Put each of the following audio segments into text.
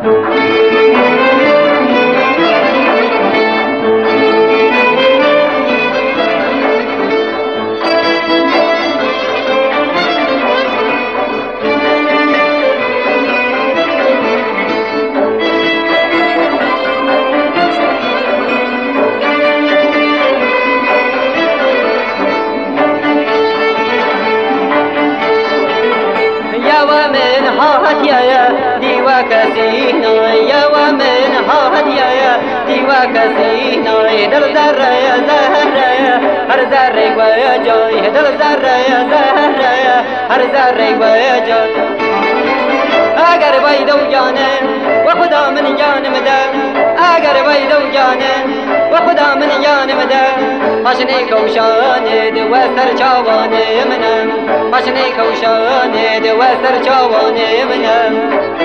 كسينا دل ذرة يا زهرة هر ذرة وجاي دل ذرة يا زهرة هر ذرة وجاي اگر بيدو جانه و خدا من جانم ده اگر بيدو جانه و خدا من جانم ده پاشنه کوشانه ده و سر چاوانه منم پاشنه کوشانه ده و سر چاوانه منم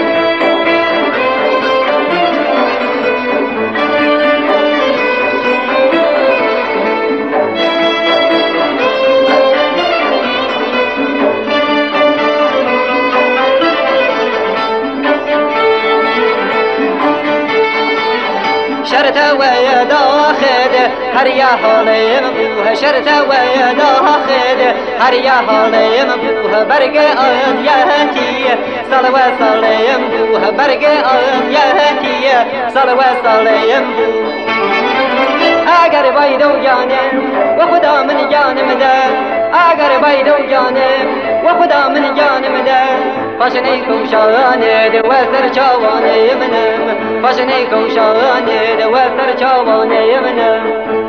شرط ويا داخد هر يا حالي مبوه شرط ويا داخد هر يا حالي مبوه برق آن يهتي صلوة صلي مبوه برق آن يهتي صلوة صلي مبوه اگر بيدو جانم و خدا من جانم ده اگر بيدو جانم و خدا من جانم ده پاشنه کوشانه ده و سر چاوانه منم پاشنه کوشانه ده و سر چاوانه منم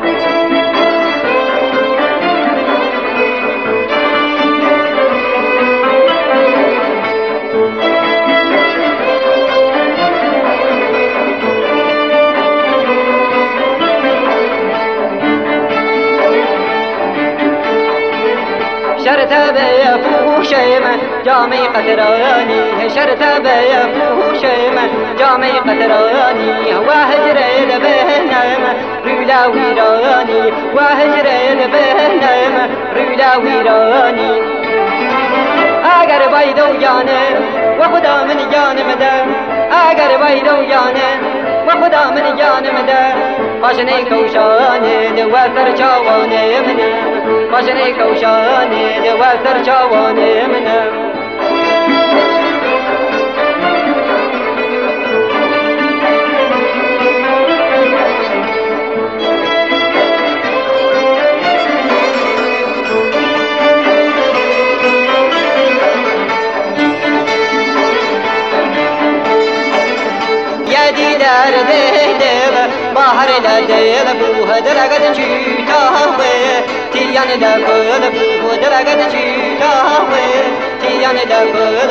شرط بيفوشم جامي قطراني شرط بيفوشم جامي قطراني وهجري لبهنم رولا ويراني وهجري لبهنم رولا ويراني اگر بيدو جانم و خدا من جانم ده اگر بيدو جانم و خدا من جانم ده پاشنه کوشانه ده و سر چاوانه منم پاشنه کوشانه ده و سر چاوانه منم دیدار دل باهر دل بوه درگد چیتا ہوئے تیان دل بوه درگد چیتا ہوئے تیان دل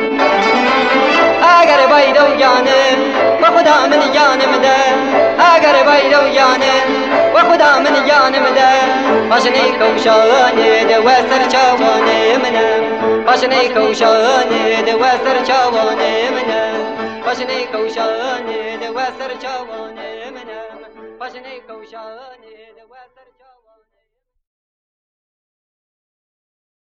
اگر بيدو جانم و خدا من جانم ده اگر بيدو جانم و خدا من جانم ده پاشنه کوشانه ده و سر چاوانه منم پاشنه کوشانه ده و سر چاوانه منم پاشنه کوشانه ده و سر چاوانه منم پاشنه کوشانه ده و سر چاوانه